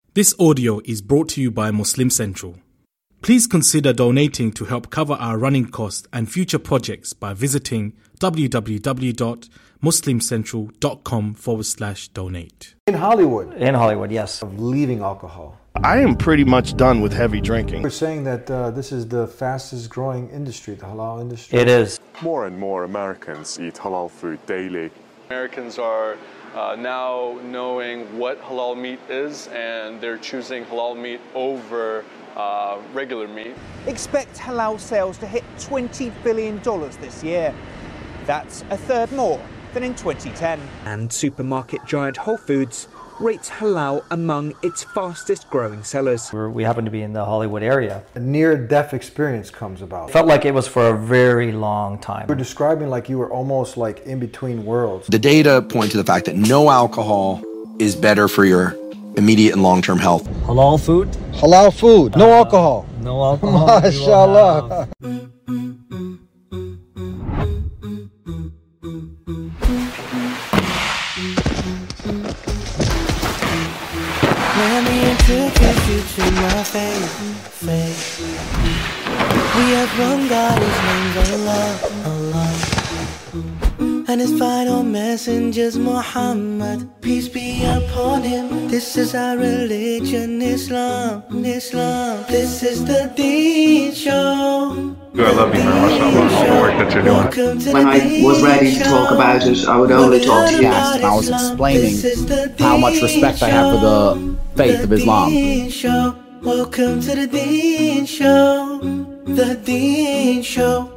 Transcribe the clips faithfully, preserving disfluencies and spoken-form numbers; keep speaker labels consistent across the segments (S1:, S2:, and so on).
S1: This audio is brought to you by Muslim Central. Please consider donating to help cover our running costs and future projects by visiting www.muslimcentral.com forward slash donate.
S2: In Hollywood.
S3: In Hollywood, yes.
S2: Of leaving alcohol.
S4: I am pretty much done with heavy drinking.
S2: We're saying that uh, this is the fastest growing industry, the halal industry.
S3: It is.
S5: More and more Americans eat halal food daily.
S6: Americans are uh, now knowing what halal meat is, and they're choosing halal meat over uh, regular meat.
S7: Expect halal sales to hit twenty billion dollars this year. That's a third more than in twenty ten.
S8: And supermarket giant Whole Foods rates halal among its fastest growing sellers.
S3: We're, we happen to be in the Hollywood area.
S2: A near-death experience comes about.
S3: Felt like it was for a very long time.
S2: You were describing like you were almost like in between worlds.
S9: The data point to the fact that no alcohol is better for your immediate and long-term health.
S10: Halal food?
S2: Halal food, no uh, alcohol.
S10: No alcohol.
S2: MashaAllah.
S11: Let me introduce you to my faith, faith. We have one God, his name's Allah, Allah. And his final messenger's Muhammad, peace be upon him. This is our religion, Islam, Islam. This is the Deen Show.
S12: I love you very much, Allah, all the work that you're doing.
S13: When I was ready to talk about it, I would only talk to guests.
S14: I was explaining how much respect I have for the faith of Islam.
S11: Welcome to the Deen Show, the Deen Show.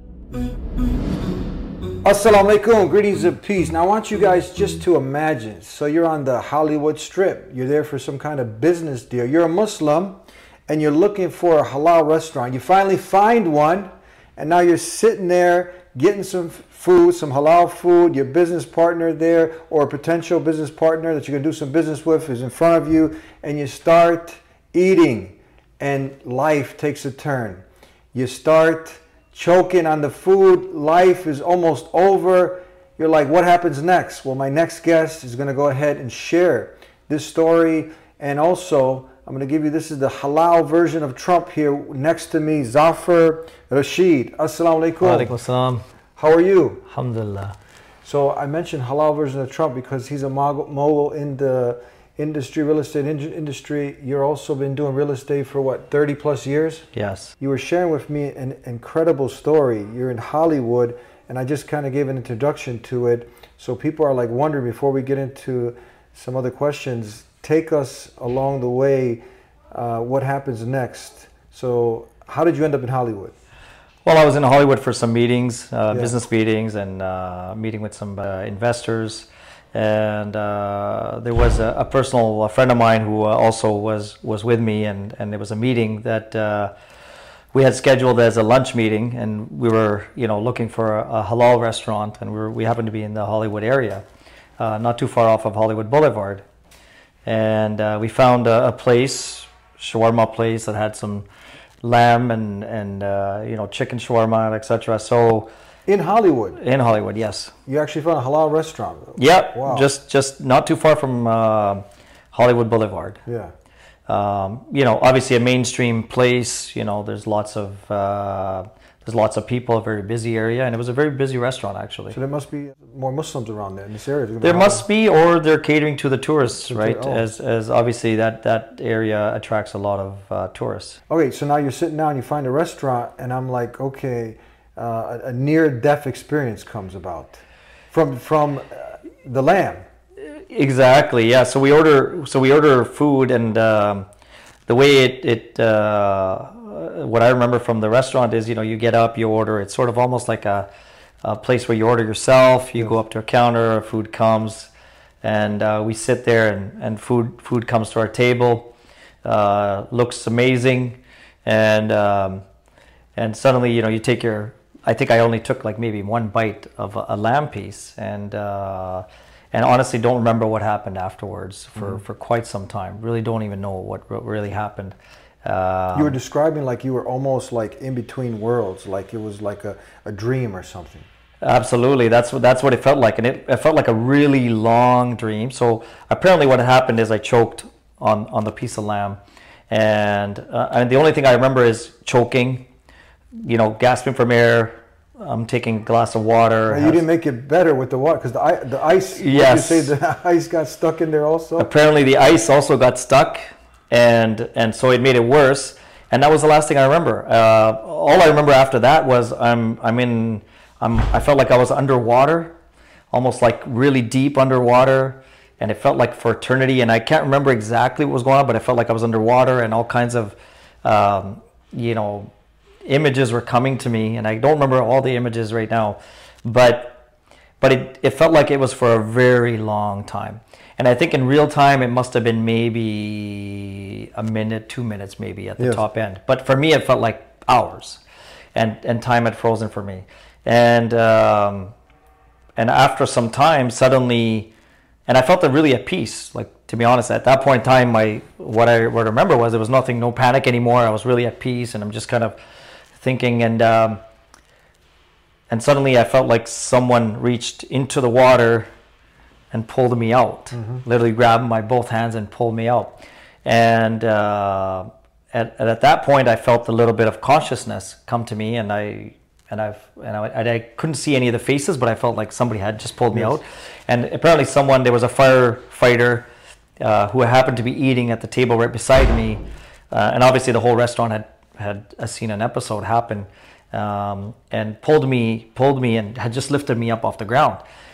S2: Assalamu alaikum, greetings of peace. Now I want you guys just to imagine, so you're on the Hollywood Strip, you're there for some kind of business deal, you're a Muslim and you're looking for a halal restaurant. You finally find one and now you're sitting there getting some food, some halal food, your business partner there or a potential business partner that you're going to do some business with is in front of you, and you start eating and life takes a turn. You start choking on the food, life is almost over. You're like, what happens next? Well, my next guest is going to go ahead and share this story, and also I'm going to give you, this is the halal version of Trump here next to me, Zafar Rashid. Assalamu alaikum.
S3: Wa alaikum assalam.
S2: How are you?
S3: Alhamdulillah.
S2: So I mentioned halal version of Trump because he's a mogul in the industry, real estate industry. You've also been doing real estate for what, thirty plus years?
S3: Yes.
S2: You were sharing with me an incredible story. You're in Hollywood, and I just kind of gave an introduction to it. So people are like wondering, before we get into some other questions, take us along the way, uh, what happens next. So how did you end up in Hollywood?
S3: Well, I was in Hollywood for some meetings, uh,
S2: yeah.
S3: business meetings, and uh, meeting with some uh, investors. And uh, there was a, a personal a friend of mine who uh, also was, was with me, and, and there was a meeting that uh, we had scheduled as a lunch meeting, and we were, you know, looking for a, a halal restaurant, and we were, we happened to be in the Hollywood area, uh, not too far off of Hollywood Boulevard. And uh, we found a, a place, shawarma place that had some lamb and and uh, you know, chicken shawarma, et cetera. So
S2: in Hollywood.
S3: In Hollywood, yes.
S2: You actually found a halal restaurant.
S3: Yep.
S2: Wow.
S3: Just just not too far from uh, Hollywood Boulevard.
S2: Yeah.
S3: Um, you know, obviously a mainstream place. You know, there's lots of uh, there's lots of people. A very busy area, and it was a very busy restaurant actually.
S2: So there must be more Muslims around there in this area.
S3: There must be, or they're catering to the tourists, right?
S2: Oh.
S3: As as obviously that that area attracts a lot of uh, tourists.
S2: Okay, so now you're sitting down, you find a restaurant, and I'm like, okay, uh, a, a near-death experience comes about from from uh, the lamb.
S3: Exactly. Yeah. So we order. So we order food, and um, the way it it. Uh, what I remember from the restaurant is, you know, you get up, you order. It's sort of almost like a, a place where you order yourself. You yes. go up to a counter, food comes, and uh, we sit there, and, and food food comes to our table. Uh, looks amazing, and um, and suddenly, you know, you take your. I think I only took like maybe one bite of a, a lamb piece, and uh, and honestly don't remember what happened afterwards for, mm-hmm. for quite some time. Really don't even know what, what really happened. Um,
S2: you were describing like you were almost like in between worlds, like it was like a, a dream or something.
S3: Absolutely, that's what that's what it felt like, and it, it felt like a really long dream. So apparently, what happened is I choked on on the piece of lamb, and uh, and the only thing I remember is choking, you know, gasping from air. I'm taking a glass of water.
S2: Well, you didn't make it better with the water because the, i- the ice.
S3: Yes.
S2: You say the ice got stuck in there also.
S3: Apparently, the ice also got stuck, and and so it made it worse. And that was the last thing I remember. Uh, all I remember after that was I'm I'm in I'm I felt like I was underwater, almost like really deep underwater, and it felt like for eternity. And I can't remember exactly what was going on, but I felt like I was underwater, and all kinds of um, you know. images were coming to me, and I don't remember all the images right now, but but it, it felt like it was for a very long time. And I think in real time it must have been maybe a minute, two minutes maybe at the
S2: Yes.
S3: top end. But for me it felt like hours, and and time had frozen for me. And um, and after some time, suddenly, and I felt really at peace. Like, to be honest, at that point in time, my what I what I remember was there was nothing, no panic anymore. I was really at peace, and I'm just kind of thinking, and um, and suddenly I felt like someone reached into the water and pulled me out.
S2: Mhm.
S3: Literally grabbed my both hands and pulled me out. And uh, at, and at that point, I felt a little bit of consciousness come to me, and I and I've and I, and I couldn't see any of the faces, but I felt like somebody had just pulled me
S2: Yes.
S3: out. And apparently, someone there was a firefighter uh, who happened to be eating at the table right beside me, uh, and obviously the whole restaurant had had uh, seen an episode happen, um, and pulled me pulled me and had just lifted me up off the ground,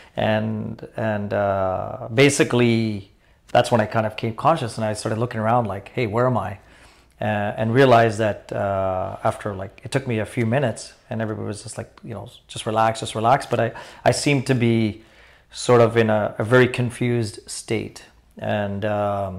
S3: and and uh, basically that's when I kind of came conscious, and I started looking around like, hey, where am I? Uh, and realized that uh, after like it took me a few minutes, and everybody was just like, you know, just relax, just relax. But I I seemed to be sort of in a, a very confused state, and um,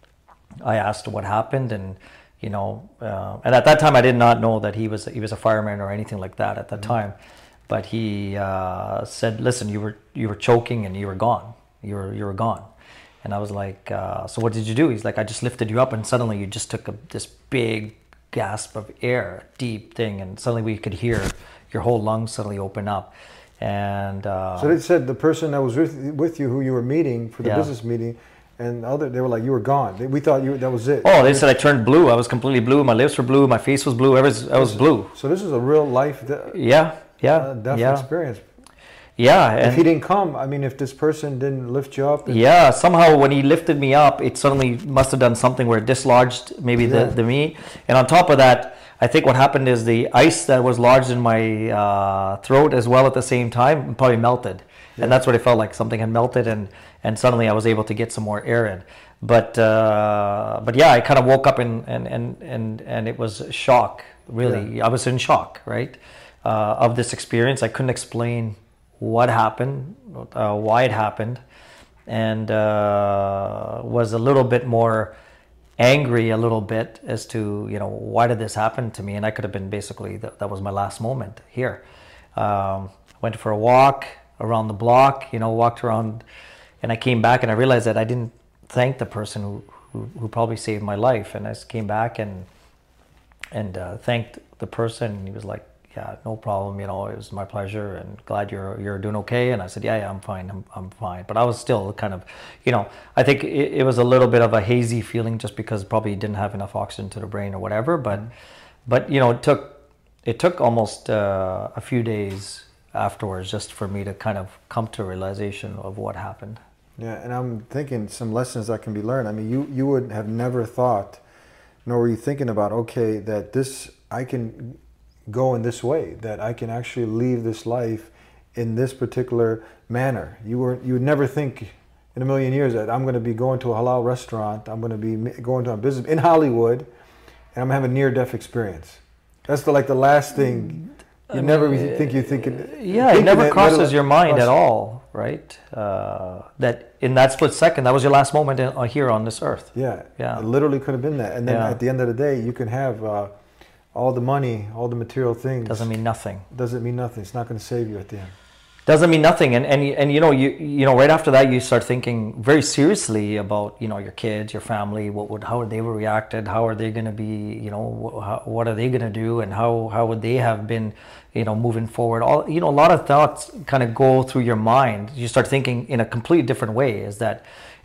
S3: I asked what happened, and you know, uh, and at that time I did not know that he was he was a fireman or anything like that at that
S2: Mm-hmm.
S3: time. But he uh, said, "Listen, you were you were choking and you were gone. You were you were gone." And I was like, uh, "So what did you do?" He's like, "I just lifted you up, and suddenly you just took a, this big gasp of air, deep thing, and suddenly we could hear your whole lungs suddenly open up." And uh,
S2: So they said the person that was with, with you, who you were meeting for the
S3: Yeah.
S2: business meeting, and other, they were like, you were gone. They, we thought you that was it.
S3: oh, they said I turned blue. I was completely blue. My lips were blue. My face was blue. I was I was blue.
S2: So this is a real life de-
S3: Yeah, yeah,
S2: uh, death
S3: yeah.
S2: experience.
S3: Yeah,
S2: If
S3: and
S2: he didn't come, I mean, if this person didn't lift you up, and-
S3: yeah, somehow when he lifted me up, it suddenly must have done something where it dislodged maybe
S2: Yeah.
S3: the, the meat. And on top of that, I think what happened is the ice that was lodged in my uh, throat as well at the same time probably melted.
S2: Yeah.
S3: And that's what it felt like. Something had melted, and, and suddenly I was able to get some more air in. But uh, but yeah, I kind of woke up and, and, and, and, and it was shock, really. I was in shock, right, uh, of this experience. I couldn't explain what happened, uh, why it happened, and uh, was a little bit more angry a little bit as to, you know, why did this happen to me? And I could have been basically, that, that was my last moment here. Um, went for a walk around the block, you know, walked around, and I came back and I realized that I didn't thank the person who, who, who probably saved my life. And I just came back and, and uh, thanked the person, and he was like, yeah, no problem, you know, it was my pleasure, and glad you're you're doing okay. And I said, yeah, yeah, I'm fine, I'm I'm fine. But I was still kind of, you know, I think it, it was a little bit of a hazy feeling just because probably didn't have enough oxygen to the brain or whatever. But, but you know, it took it took almost uh, a few days afterwards just for me to kind of come to a realization of what happened.
S2: Yeah, and I'm thinking some lessons that can be learned. I mean, you, you would have never thought, nor were you thinking about, okay, that this, I can go in this way, that I can actually leave this life in this particular manner. You were, you would never think in a million years that I'm going to be going to a halal restaurant, I'm going to be going to a business in Hollywood, and I'm going to have a near-death experience. That's the, like the last thing. You
S3: I
S2: never
S3: mean,
S2: think you think it.
S3: Yeah, it never crosses your mind at all, right? Uh, that in that split second, that was your last moment in, uh, here on this earth.
S2: Yeah,
S3: yeah.
S2: It literally could have been that. And then
S3: Yeah.
S2: at the end of the day, you can have uh, all the money, all the material things.
S3: Doesn't mean nothing.
S2: Doesn't mean nothing. It's not going to save you at the end.
S3: Doesn't mean nothing, and and and you know you you know right after that you start thinking very seriously about, you know, your kids, your family, what would how would they have reacted, how are they going to be, you know, wh- how, what are they going to do, and how how would they have been, you know, moving forward. All, you know, a lot of thoughts kind of go through your mind. You start thinking in a completely different way. Is that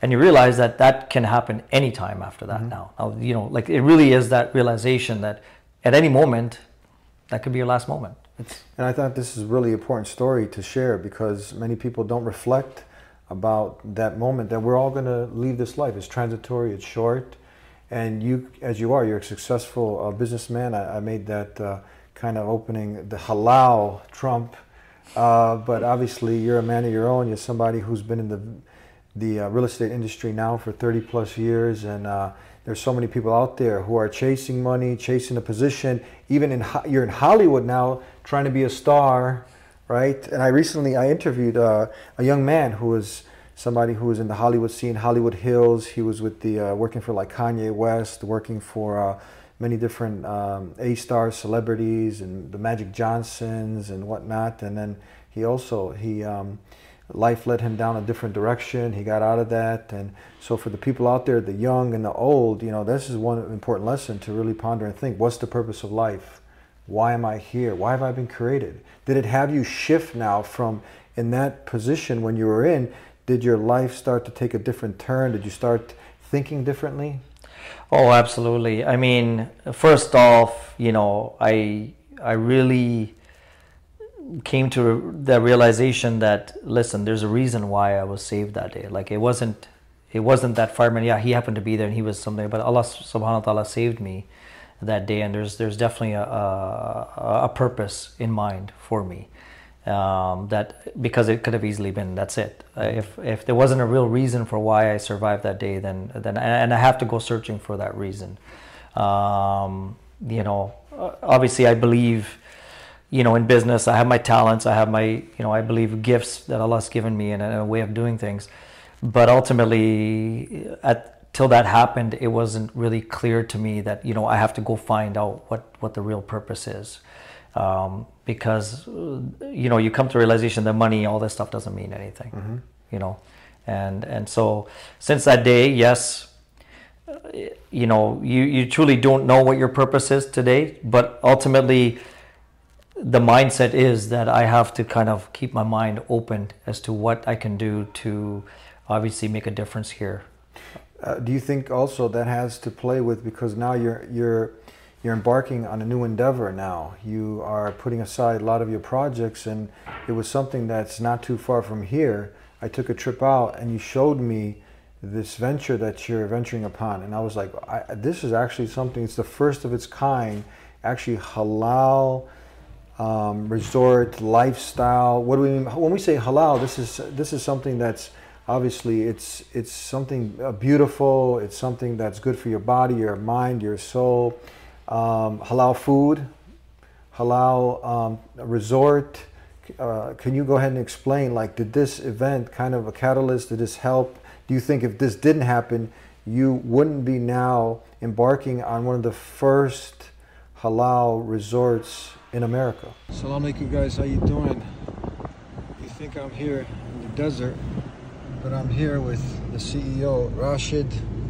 S3: And you realize that that can happen anytime after that. Mm-hmm. now. now. You know, like it really is that realization that at any moment, that could be your last moment. It's,
S2: and I thought this is a really important story to share because many people don't reflect about that moment that we're all going to leave this life. It's transitory, it's short. And you, as you are, you're a successful uh, businessman. I, I made that uh, kind of opening, the halal Trump. Uh, but obviously you're a man of your own. You're somebody who's been in the the uh, real estate industry now for thirty plus years, and uh, there's so many people out there who are chasing money, chasing a position. Even in you're in Hollywood now, trying to be a star, right? And I recently I interviewed uh, a young man who was somebody who was in the Hollywood scene, Hollywood Hills. He was with the uh, working for like Kanye West, working for uh, many different um, A-star celebrities and the Magic Johnsons and whatnot. And then he also he. Um, Life led him down a different direction. He got out of that. And so for the people out there, the young and the old, you know, this is one important lesson to really ponder and think, what's the purpose of life? Why am I here? Why have I been created? Did it have you shift now from in that position when you were in? Did your life start to take a different turn? Did you start thinking differently?
S3: Oh, absolutely. I mean, first off, you know, I I really came to the realization that, listen, there's a reason why I was saved that day. Like it wasn't, it wasn't that fireman. Yeah, he happened to be there and he was something, but Allah subhanahu wa ta'ala saved me that day. And there's, there's definitely a, a, a purpose in mind for me. Um, that because it could have easily been, that's it. Uh, if, if there wasn't a real reason for why I survived that day, then, then, and I have to go searching for that reason. Um, you know, obviously I believe, you know, in business, I have my talents, I have my, you know, I believe gifts that Allah's given me and a way of doing things. But ultimately, at, till that happened, it wasn't really clear to me that, you know, I have to go find out what, what the real purpose is. Um, because, you know, you come to the realization that money, all this stuff doesn't mean anything, mm-hmm. you know. And, and so since that day, yes, you know, you, you truly don't know what your purpose is today, but ultimately, the mindset is that I have to kind of keep my mind open as to what I can do to obviously make a difference here.
S2: Uh, do you think also that has to play with, because now you're you're you're embarking on a new endeavor now. You are putting aside a lot of your projects, and it was something that's not too far from here. I took a trip out and you showed me this venture that you're venturing upon, and I was like, I, this is actually something, it's the first of its kind, actually halal Um, resort lifestyle. What do we mean when we say halal? This is this is something that's obviously it's it's something uh, beautiful. It's something that's good for your body, your mind, your soul. Um, halal food, halal um, resort. Uh, can you go ahead and explain? Like, did this event kind of a catalyst? Did this help? Do you think if this didn't happen, you wouldn't be now embarking on one of the first halal resorts in America? Assalamu alaikum guys, how you doing? You think I'm here in the desert, but I'm here with the C E O, Rashid,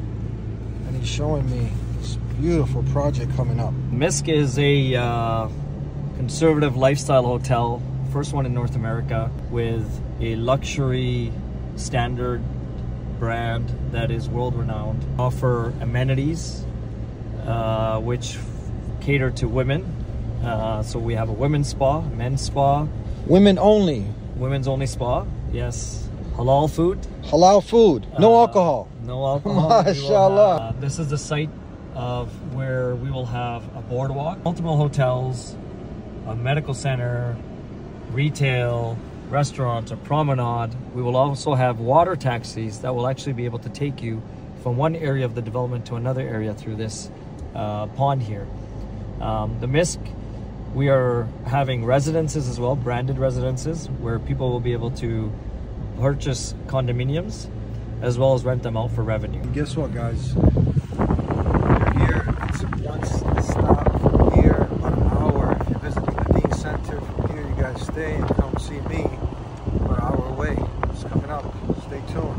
S2: and he's showing me this beautiful project coming up.
S3: Misk is a uh, conservative lifestyle hotel, first one in North America, with a luxury standard brand that is world-renowned. Offer amenities uh, which cater to women. Uh, so we have a women's spa, men's spa.
S2: Women only?
S3: Women's only spa, yes. Halal food.
S2: Halal food, no
S3: uh,
S2: alcohol.
S3: No alcohol.
S2: MashaAllah.
S3: Uh, this is the site of where we will have a boardwalk, multiple hotels, a medical center, retail, restaurants, a promenade. We will also have water taxis that will actually be able to take you from one area of the development to another area through this uh, pond here. Um, the Misk, we are having residences as well, branded residences, where people will be able to purchase condominiums as well as rent them out for revenue.
S2: And guess what, guys? You're here. It's one stop from here, about an hour. If you're visiting the Dean Center, from here you guys stay and come see me. About an hour away. It's coming up. Stay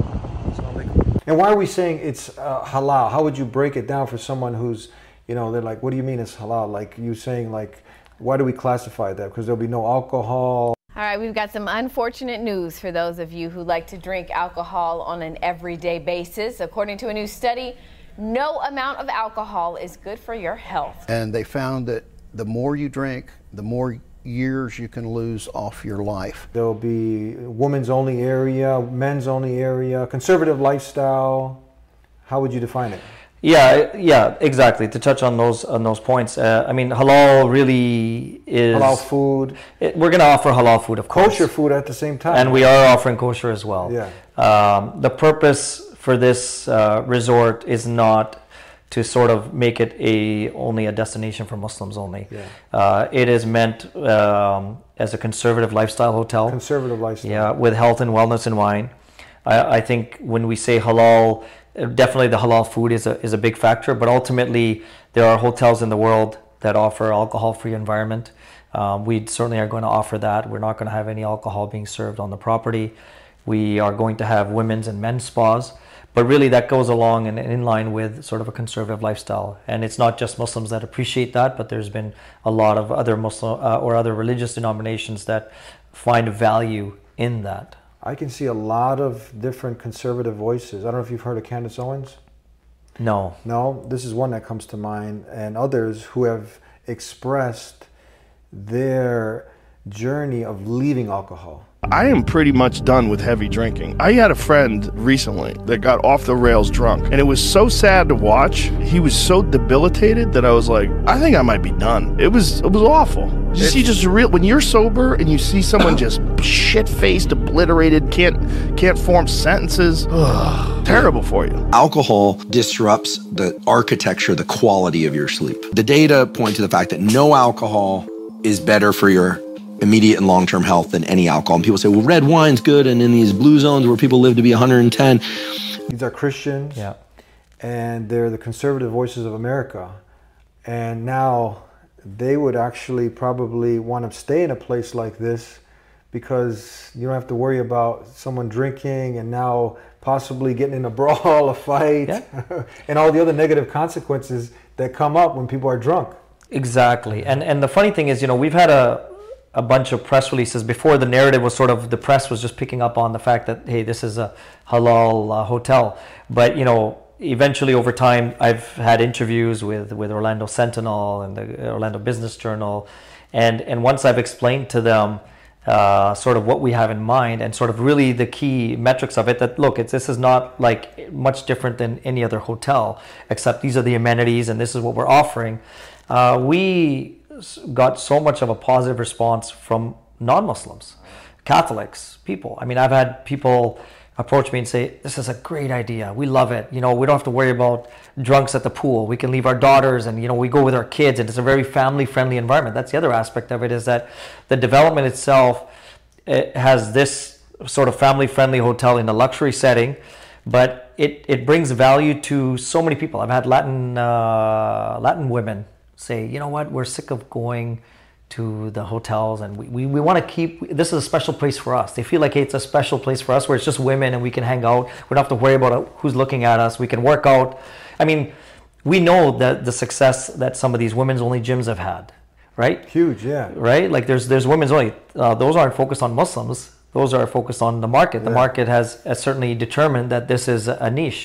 S2: tuned. And why are we saying it's uh, halal? How would you break it down for someone who's, you know, they're like, what do you mean it's halal? Like you saying, like, why do we classify that? Because there'll be no alcohol.
S10: All right, we've got some unfortunate news for those of you who like to drink alcohol on an everyday basis. According to a new study, no amount of alcohol is good for your health.
S15: And they found that the more you drink, the more years you can lose off your life.
S2: There'll be women's only area, men's only area, conservative lifestyle. How would you define it?
S3: Yeah, yeah, exactly. To touch on those on those points, uh, I mean, halal really is
S2: halal food.
S3: It, we're going to offer halal food, of course,
S2: kosher food at the same time,
S3: and we are offering kosher as well.
S2: Yeah.
S3: Um, the purpose for this uh, resort is not to sort of make it a only a destination for Muslims only.
S2: Yeah.
S3: Uh, it is meant um, as a conservative lifestyle hotel.
S2: Conservative lifestyle.
S3: Yeah, with health and wellness in mind. I, I think when we say halal, definitely the halal food is a is a big factor, but ultimately there are hotels in the world that offer alcohol-free environment. Um, we certainly are going to offer that. We're not going to have any alcohol being served on the property. We are going to have women's and men's spas, but really that goes along and in line with sort of a conservative lifestyle. And it's not just Muslims that appreciate that, but there's been a lot of other Muslim uh, or other religious denominations that find value in that.
S2: I can see a lot of different conservative voices. I don't know if you've heard of Candace Owens.
S3: No.
S2: No, this is one that comes to mind, and others who have expressed their journey of leaving alcohol.
S4: I am pretty much done with heavy drinking. I had a friend recently that got off the rails drunk, and it was so sad to watch. He was so debilitated that I was like, I think I might be done. It was it was awful. You see, just real when you're sober and you see someone just shit-faced, obliterated, can't can't form sentences. Ugh, terrible for you.
S9: Alcohol disrupts the architecture, the quality of your sleep. The data point to the fact that no alcohol is better for your immediate and long-term health than any alcohol. And people say, well, red wine's good, and in these blue zones where people live to be one hundred ten.
S2: These are Christians,
S3: yeah,
S2: and they're the conservative voices of America. And now they would actually probably want to stay in a place like this because you don't have to worry about someone drinking and now possibly getting in a brawl, a fight, yeah. and all the other negative consequences that come up when people are drunk.
S3: Exactly. And and the funny thing is, you know, we've had a a bunch of press releases before. The narrative was sort of, the press was just picking up on the fact that, hey, this is a halal uh, hotel. But, you know, eventually over time, I've had interviews with, with Orlando Sentinel and the Orlando Business Journal. And, and once I've explained to them uh, sort of what we have in mind and sort of really the key metrics of it, that look, it's, this is not like much different than any other hotel, except these are the amenities and this is what we're offering. Uh, we got so much of a positive response from non-Muslims, Catholics, people. I mean, I've had people approach me and say, this is a great idea. We love it. You know, we don't have to worry about drunks at the pool. We can leave our daughters and, you know, we go with our kids, and it's a very family-friendly environment. That's the other aspect of it, is that the development itself, it has this sort of family-friendly hotel in a luxury setting, but it, it brings value to so many people. I've had Latin uh, Latin women say, you know what, we're sick of going to the hotels, and we, we, we want to keep, this is a special place for us. They feel like, hey, it's a special place for us where it's just women and we can hang out. We don't have to worry about who's looking at us. We can work out. I mean, we know that the success that some of these women's only gyms have had, right?
S2: Huge, yeah.
S3: Right? Like there's there's women's only, uh, those aren't focused on Muslims. Those are focused on the market. The
S2: Yeah.
S3: market has, has certainly determined that this is a niche.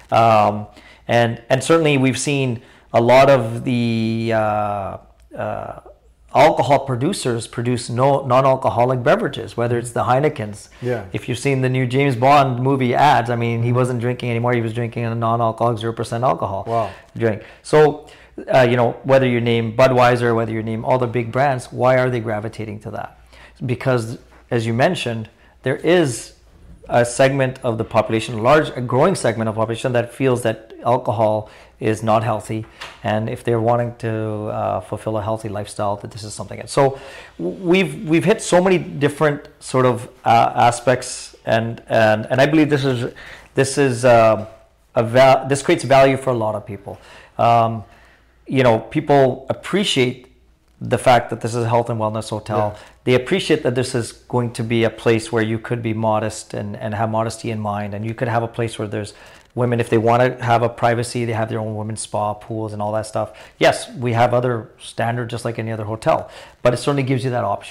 S3: Um, and, and certainly we've seen a lot of the uh, uh, alcohol producers produce no non-alcoholic beverages, whether it's the Heinekens.
S2: Yeah.
S3: If you've seen the new James Bond movie ads, I mean, he wasn't drinking anymore. He was drinking a non-alcoholic zero percent alcohol
S2: Wow.
S3: drink. So, uh, you know, whether you name Budweiser, whether you name all the big brands, why are they gravitating to that? Because, as you mentioned, there is a segment of the population, a large, a growing segment of the population that feels that alcohol is not healthy, and if they're wanting to uh, fulfill a healthy lifestyle, that this is something else. So we've we've hit so many different sort of uh, aspects, and and and I believe this is this is uh, a val- this creates value for a lot of people. Um, you know, people appreciate the fact that this is a health and wellness hotel.
S2: Yeah.
S3: They appreciate that this is going to be a place where you could be modest and, and have modesty in mind, and you could have a place where there's women, if they want to have a privacy, they have their own women's spa, pools, and all that stuff. Yes, we have other standards just like any other hotel, but it certainly gives you that option.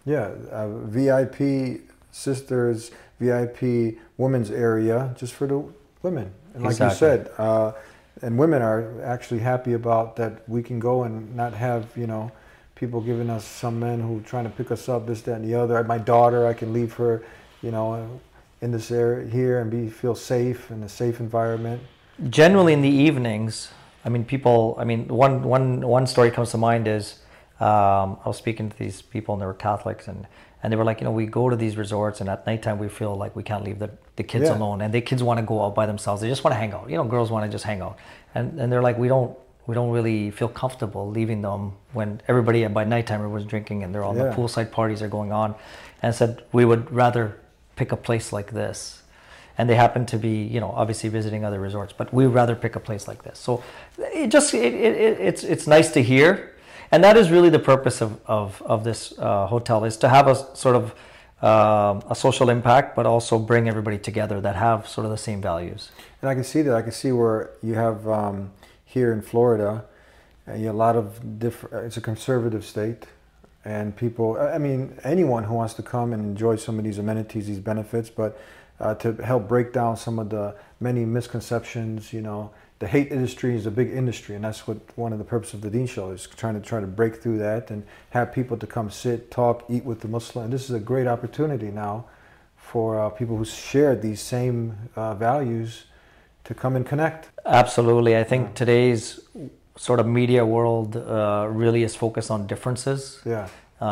S2: Yeah, uh, V I P sisters, V I P women's area just for the women. And like
S3: Exactly.
S2: you said, uh, and women are actually happy about that we can go and not have, you know, people giving us some men who trying to pick us up, this, that, and the other. My daughter, I can leave her, you know, in this area here and be feel safe in a safe environment.
S3: Generally in the evenings, I mean, people, I mean, one, one, one story comes to mind is, um, I was speaking to these people and they were Catholics, and, and they were like, you know, we go to these resorts and at nighttime we feel like we can't leave the, the kids
S2: Yeah.
S3: alone, and the kids want to go out by themselves. They just want to hang out. You know, girls want to just hang out. And, and they're like, we don't, we don't really feel comfortable leaving them when everybody, by nighttime, everyone's drinking and they're all
S2: Yeah.
S3: the poolside parties are going on. And said, we would rather pick a place like this. And they happen to be, you know, obviously visiting other resorts, but we'd rather pick a place like this. So it just, it, it, it's it's nice to hear. And that is really the purpose of, of, of this uh, hotel, is to have a sort of um, a social impact, but also bring everybody together that have sort of the same values.
S2: And I can see that. I can see where you have um, here in Florida, uh, you have a lot of different, it's a conservative state. And people, I mean, anyone who wants to come and enjoy some of these amenities, these benefits, but uh, to help break down some of the many misconceptions, you know, the hate industry is a big industry, and that's what one of the purposes of the Deen Show is, trying to try to break through that and have people to come sit, talk, eat with the Muslim. And this is a great opportunity now for uh, people who share these same uh, values to come and connect.
S3: Absolutely. I think today's sort of media world uh, really is focused on differences.
S2: Yeah.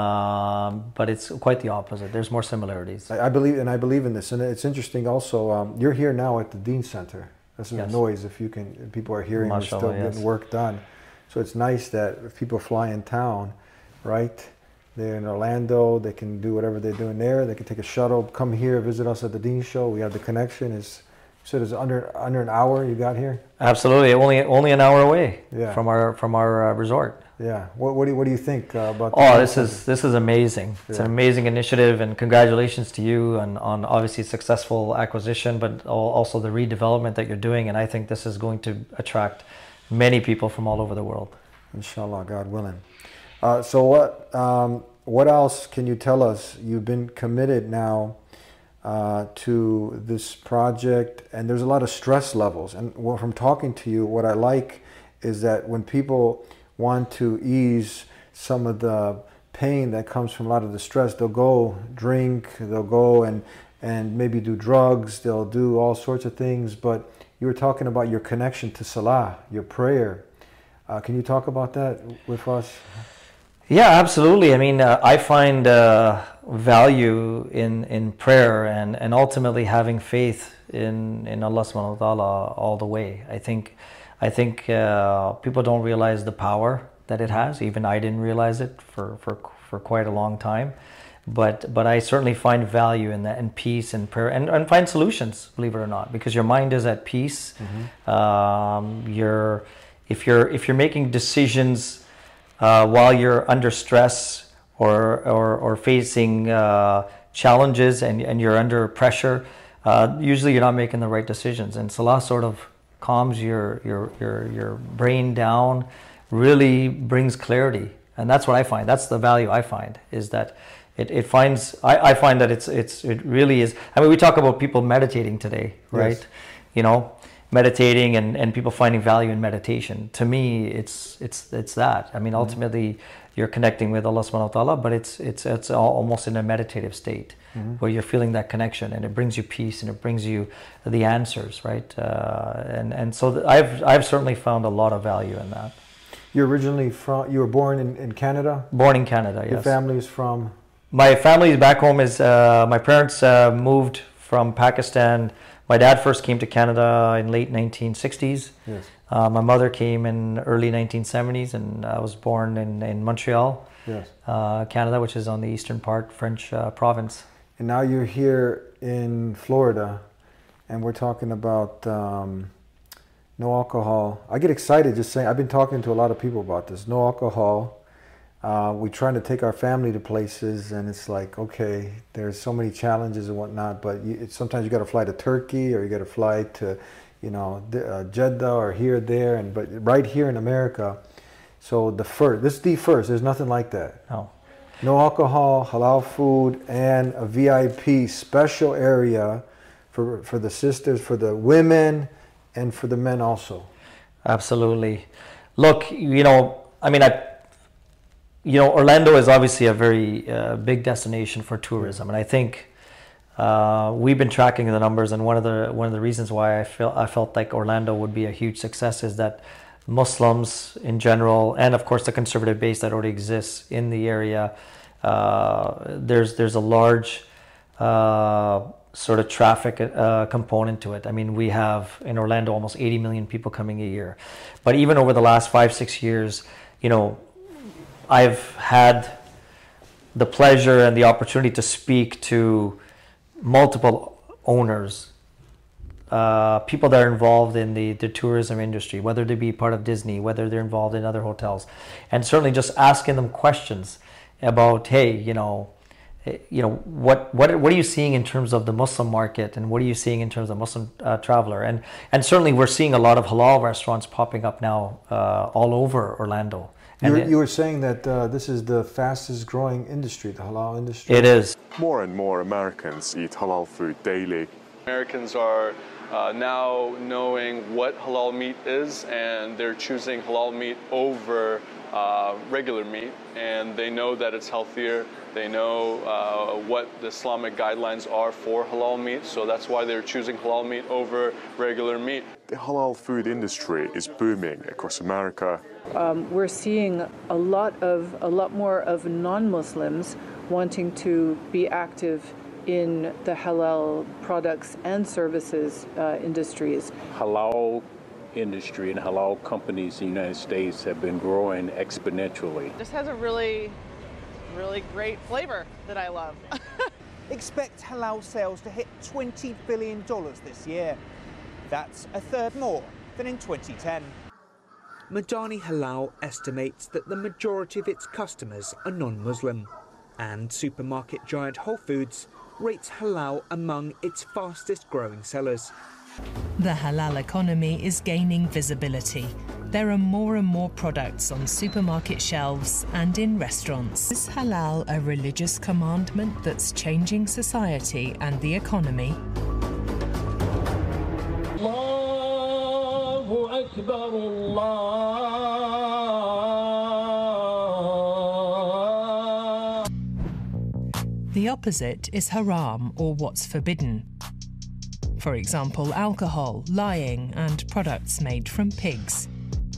S3: Um, but it's quite the opposite. There's more similarities.
S2: I, I believe, and I believe in this. And it's interesting also, um, you're here now at the Deen Center. That's a
S3: Yes.
S2: noise if you can, if people are hearing, we're still
S3: Mashallah,
S2: getting
S3: yes.
S2: work done. So it's nice that if people fly in town, right? They're in Orlando, they can do whatever they're doing there. They can take a shuttle, come here, visit us at the Deen Show. We have the connection. It's, so it's under under an hour you got here?
S3: Absolutely, only only an hour away
S2: Yeah.
S3: from our from our uh, resort.
S2: Yeah. What what do you, what do you think uh, about? the
S3: Oh,
S2: Deen
S3: this
S2: Center?
S3: is this is amazing. It's an
S2: Yeah.
S3: amazing initiative, and congratulations to you on on obviously successful acquisition, but al- also the redevelopment that you're doing. And I think this is going to attract many people from all over the world.
S2: Inshallah, God willing. Uh, so what um, what else can you tell us? You've been committed now uh, to this project, and there's a lot of stress levels. And well, from talking to you, what I like is that when people want to ease some of the pain that comes from a lot of the stress, they'll go drink, they'll go and and maybe do drugs, they'll do all sorts of things. But you were talking about your connection to Salah, your prayer. Uh, can you talk about that with us?
S3: Yeah, absolutely. I mean, uh, I find uh, value in, in prayer and, and ultimately having faith in, in Allah subhanahu wa ta'ala all the way. I think I think uh, people don't realize the power that it has. Even I didn't realize it for, for, for quite a long time. But but I certainly find value in that, and peace and prayer, and, and find solutions, believe it or not, because your mind is at peace.
S2: Mm-hmm.
S3: Um, you're if you're if you're making decisions Uh, while you're under stress or or, or facing uh, challenges and, and you're under pressure, uh, usually you're not making the right decisions. And Salah sort of calms your your your your brain down, really brings clarity, and that's what I find. That's the value I find, is that it, it finds I, I find that it's it's it really is. I mean, we talk about people meditating today, right?
S2: Yes.
S3: You know, meditating and, and people finding value in meditation. To me, it's it's it's that. I mean, ultimately, you're connecting with Allah subhanahu wa ta'ala, but it's it's it's al- almost in a meditative state
S2: Mhm.
S3: where you're feeling that connection, and it brings you peace, and it brings you the answers, right? Uh, and and so th- I've I've certainly found a lot of value in that.
S2: You're originally from, you were born in, in Canada?
S3: Born in Canada, yes.
S2: Your family is from?
S3: My family back home is, uh, my parents uh, moved from Pakistan. My dad first came to Canada in late nineteen sixties.
S2: Yes.
S3: Uh, my mother came in early nineteen seventies, and I was born in, in Montreal,
S2: Yes.
S3: uh, Canada, which is on the eastern part, French uh, province.
S2: And now you're here in Florida, and we're talking about um, no alcohol. I get excited just saying, I've been talking to a lot of people about this. No alcohol. Uh, we're trying to take our family to places, and it's like, okay, there's so many challenges and whatnot, but you, it's, sometimes you got to fly to Turkey, or you got to fly to, you know, uh, Jeddah, or here, there, and but right here in America. So the first, this is the first. There's nothing like that.
S3: No.
S2: No alcohol, halal food, and a V I P special area for for the sisters, for the women, and for the men also.
S3: Absolutely. Look, you know, I mean, I, you know, Orlando is obviously a very uh, big destination for tourism, and I think uh, we've been tracking the numbers. And one of the one of the reasons why I feel I felt like Orlando would be a huge success is that Muslims in general, and of course the conservative base that already exists in the area, uh, there's there's a large uh, sort of traffic uh, component to it. I mean, we have in Orlando almost eighty million people coming a year, but even over the last five six years, you know, I've had the pleasure and the opportunity to speak to multiple owners. Uh, people that are involved in the, the tourism industry, whether they be part of Disney, whether they're involved in other hotels, and certainly just asking them questions about, hey, you know, you know, what what what are you seeing in terms of the Muslim market, and what are you seeing in terms of Muslim uh, traveler, and and certainly we're seeing a lot of halal restaurants popping up now uh, all over Orlando.
S2: You were,
S3: And
S2: you were saying that uh, this is the fastest growing industry, the halal industry.
S3: it is.
S5: More and more Americans eat halal food daily.
S6: Americans are uh, now knowing what halal meat is, and they're choosing halal meat over uh, regular meat, and they know that it's healthier. They know uh, what the Islamic guidelines are for halal meat, so that's why they're choosing halal meat over regular meat.
S5: The halal food industry is booming across America.
S16: Um, we're seeing a lot of a lot more of non-Muslims wanting to be active in the halal products and services uh, industries.
S17: Halal industry and halal companies in the United States have been growing exponentially.
S18: This has a really, really great flavor that I love.
S7: Expect halal sales to hit twenty billion dollars this year. That's a third more than in twenty ten.
S8: Madani Halal estimates that the majority of its customers are non-Muslim, and supermarket giant Whole Foods rates halal among its fastest growing sellers.
S19: The halal economy is gaining visibility. There are more and more products on supermarket shelves and in restaurants. Is halal a religious commandment that's changing society and the economy?
S11: Allahu Akbar, Allah.
S19: The opposite is haram, or what's forbidden. For example, alcohol, lying, and products made from pigs.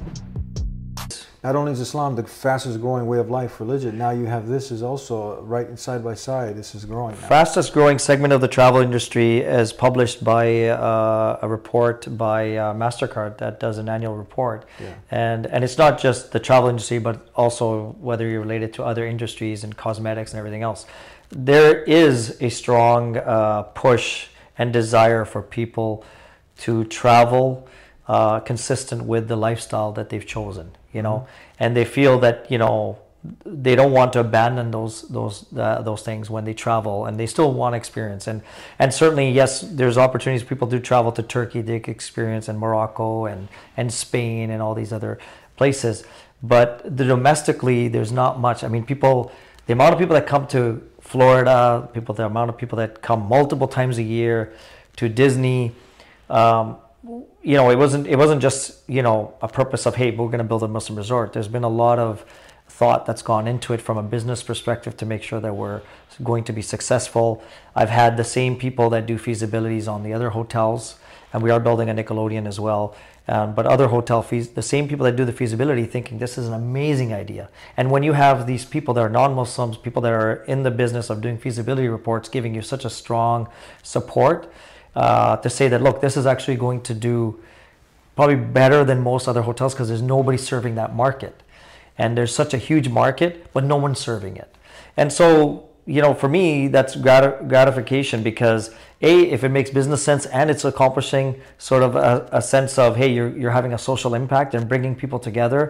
S2: Not only is Islam the fastest growing way of life religion, now you have this is also right side by side. This is growing now.
S3: Fastest growing segment of the travel industry is published by uh, a report by uh, MasterCard that does an annual report.
S2: Yeah.
S3: And and it's not just the travel industry, but also whether you're related to other industries and cosmetics and everything else. There is a strong uh, push and desire for people to travel uh, consistent with the lifestyle that they've chosen, you know, mm-hmm. and they feel that, you know, they don't want to abandon those those uh, those things when they travel, and they still want to experience. And and certainly, yes, there's opportunities. People do travel to Turkey, they can experience, and Morocco and and Spain and all these other places. But the domestically, there's not much. I mean, people, the amount of people that come to Florida, people, the amount of people that come multiple times a year to Disney, um, you know, it wasn't it wasn't just, you know, a purpose of, hey, we're going to build a Muslim resort. There's been a lot of thought that's gone into it from a business perspective to make sure that we're going to be successful. I've had the same people that do feasibilities on the other hotels, and we are building a Nickelodeon as well. Um, but other hotel fees, the same people that do the feasibility thinking this is an amazing idea. And when you have these people that are non-Muslims, people that are in the business of doing feasibility reports, giving you such a strong support uh, to say that, look, this is actually going to do probably better than most other hotels because there's nobody serving that market. And there's such a huge market, but no one's serving it. And so, you know, for me, that's grat- gratification because A, if it makes business sense and it's accomplishing sort of a, a sense of, hey, you're you're having a social impact and bringing people together,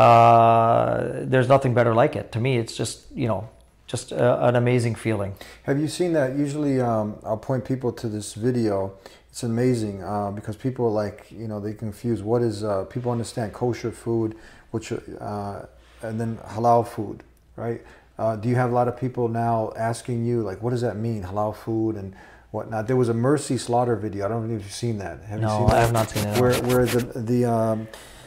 S3: uh, there's nothing better like it. To me, it's just, you know, just a, an amazing feeling.
S2: Have you seen that? Usually um, I'll point people to this video. It's amazing uh, because people like, you know, they confuse what is, uh, people understand kosher food, which, uh, and then halal food, right? Uh, do you have a lot of people now asking you, like, what does that mean, halal food and whatnot? There was a Mercy Slaughter video. I don't know if you've seen that. Have
S3: no,
S2: you seen that?
S3: I have not seen it.
S2: Where, where the the um,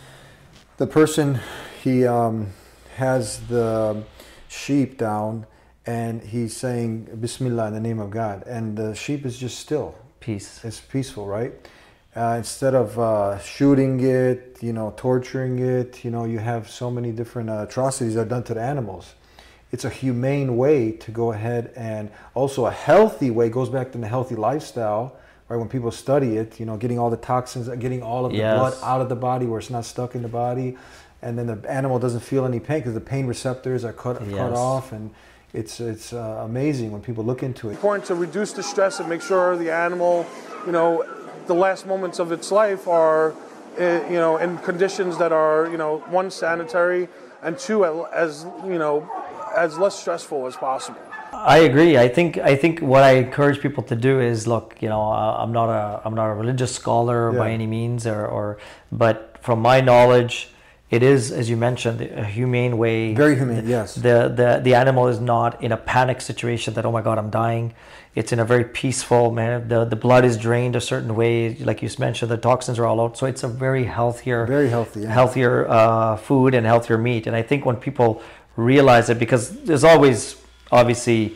S2: the person, he um, has the sheep down, and he's saying Bismillah in the name of God, and the sheep is just still.
S3: Peace.
S2: It's peaceful, right? Uh, instead of uh, shooting it, you know, torturing it, you know, you have so many different uh, atrocities that are done to the animals. It's a humane way to go ahead, and also a healthy way, goes back to the healthy lifestyle, right? When people study it, you know, getting all the toxins, getting all of the
S3: Yes.
S2: blood out of the body where it's not stuck in the body, and then the animal doesn't feel any pain because the pain receptors are cut,
S3: Yes.
S2: cut off, and it's it's uh, amazing when people look into it.
S20: Important to reduce the stress and make sure the animal, you know, the last moments of its life are, uh, you know, in conditions that are, you know, one, sanitary, and two, as, you know, as less stressful as possible.
S3: I agree. I think I think what I encourage people to do is look. You know, uh, I'm not a I'm not a religious scholar
S2: Yeah.
S3: by any means, or, or but from my knowledge, it is, as you mentioned, a humane way.
S2: Very humane, yes.
S3: The the the animal is not in a panic situation that, oh my God, I'm dying. It's in a very peaceful manner. The the blood is drained a certain way, like you mentioned. The toxins are all out, so it's a very healthier,
S2: Very healthy, yeah.
S3: healthier uh, food and healthier meat. And I think when people realize it, because there's always obviously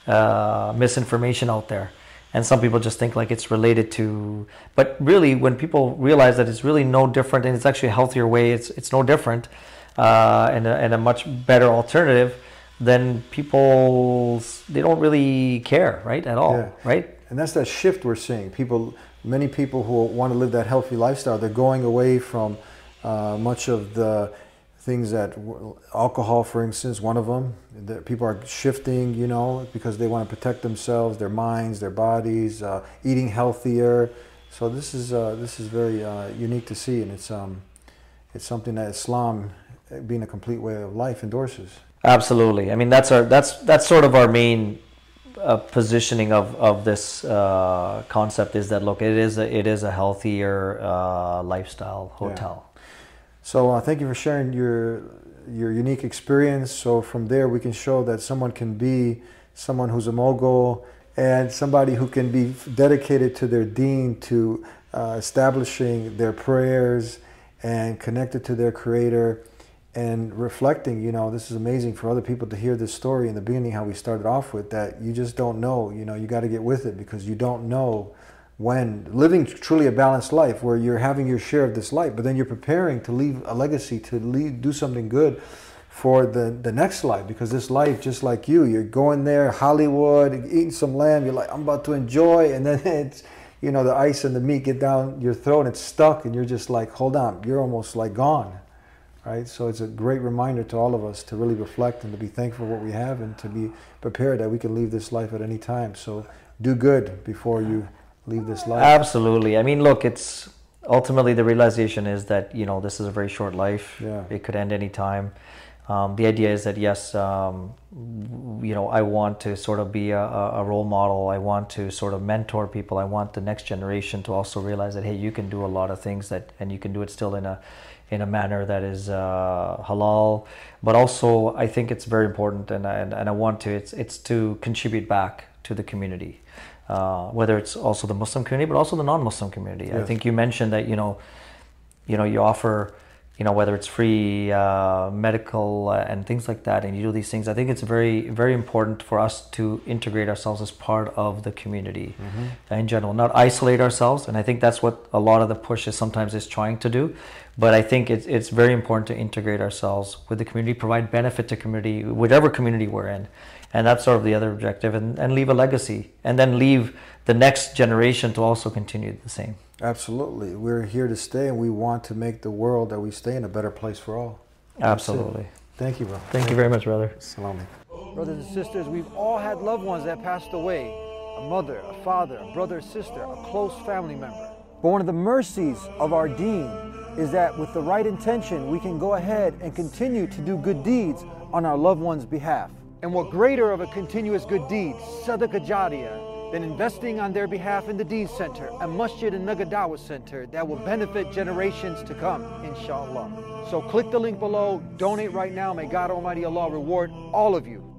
S3: uh, misinformation out there, and some people just think like it's related to, but really when people realize that it's really no different, and it's actually a healthier way, it's it's no different, uh, and, a, and a much better alternative, then people, they don't really care, right, at all,
S2: Yeah.
S3: right?
S2: And that's that shift we're seeing. People, many people who want to live that healthy lifestyle, they're going away from uh, much of the things that, alcohol, for instance, one of them, that people are shifting, you know, because they want to protect themselves, their minds, their bodies, uh, eating healthier. So this is uh, this is very uh, unique to see, and it's um, it's something that Islam, being a complete way of life, endorses.
S3: Absolutely. I mean, that's our that's that's sort of our main uh, positioning of of this uh, concept, is that look, it is a, it is a healthier uh, lifestyle hotel.
S2: Yeah. So uh, thank you for sharing your your unique experience. So from there, we can show that someone can be someone who's a mogul, and somebody who can be dedicated to their deen, to uh, establishing their prayers and connected to their Creator, and reflecting. You know, this is amazing for other people to hear this story in the beginning, how we started off with, that you just don't know. You know, you got to get with it, because you don't know when living truly a balanced life, where you're having your share of this life, but then you're preparing to leave a legacy, to leave, do something good for the, the next life. Because this life, just like you, you're going there, Hollywood, eating some lamb, you're like, I'm about to enjoy, and then it's, you know, the ice and the meat get down your throat and it's stuck, and you're just like, hold on, you're almost like gone, right? So it's a great reminder to all of us to really reflect and to be thankful for what we have, and to be prepared that we can leave this life at any time. So do good before you leave this life.
S3: Absolutely. I mean, look, it's ultimately the realization is that, you know, this is a very short life.
S2: Yeah.
S3: It could end any time. Um, the idea is that, yes, um, you know, I want to sort of be a, a role model. I want to sort of mentor people. I want the next generation to also realize that, hey, you can do a lot of things, that, and you can do it still in a in a manner that is uh, halal. But also, I think it's very important, and, and, and I want to, it's, it's to contribute back to the community. Uh, whether it's also the Muslim community, but also the non-Muslim community.
S2: Yes.
S3: I think you mentioned that, you know, you know, you offer, you know, whether it's free uh, medical uh, and things like that, and you do these things. I think it's very, very important for us to integrate ourselves as part of the community
S2: Mm-hmm.
S3: in general, not isolate ourselves. And I think that's what a lot of the push is sometimes is trying to do. But I think it's it's very important to integrate ourselves with the community, provide benefit to community, whatever community we're in. And that's sort of the other objective, and, and leave a legacy, and then leave the next generation to also continue the same.
S2: Absolutely. We're here to stay, and we want to make the world that we stay in a better place for all.
S3: Absolutely.
S2: Thank you, bro.
S3: Thank you very much, brother.
S2: Salam. Brothers and sisters, we've all had loved ones that passed away. A mother, a father, a brother, a sister, a close family member. But one of the mercies of our deen is that with the right intention, we can go ahead and continue to do good deeds on our loved ones' behalf. And what greater of a continuous good deed, Sadaqah Jariyah, than investing on their behalf in the Deen Center, a masjid and Naga Dawah Center that will benefit generations to come, inshallah. So click the link below, donate right now. May God Almighty Allah reward all of you.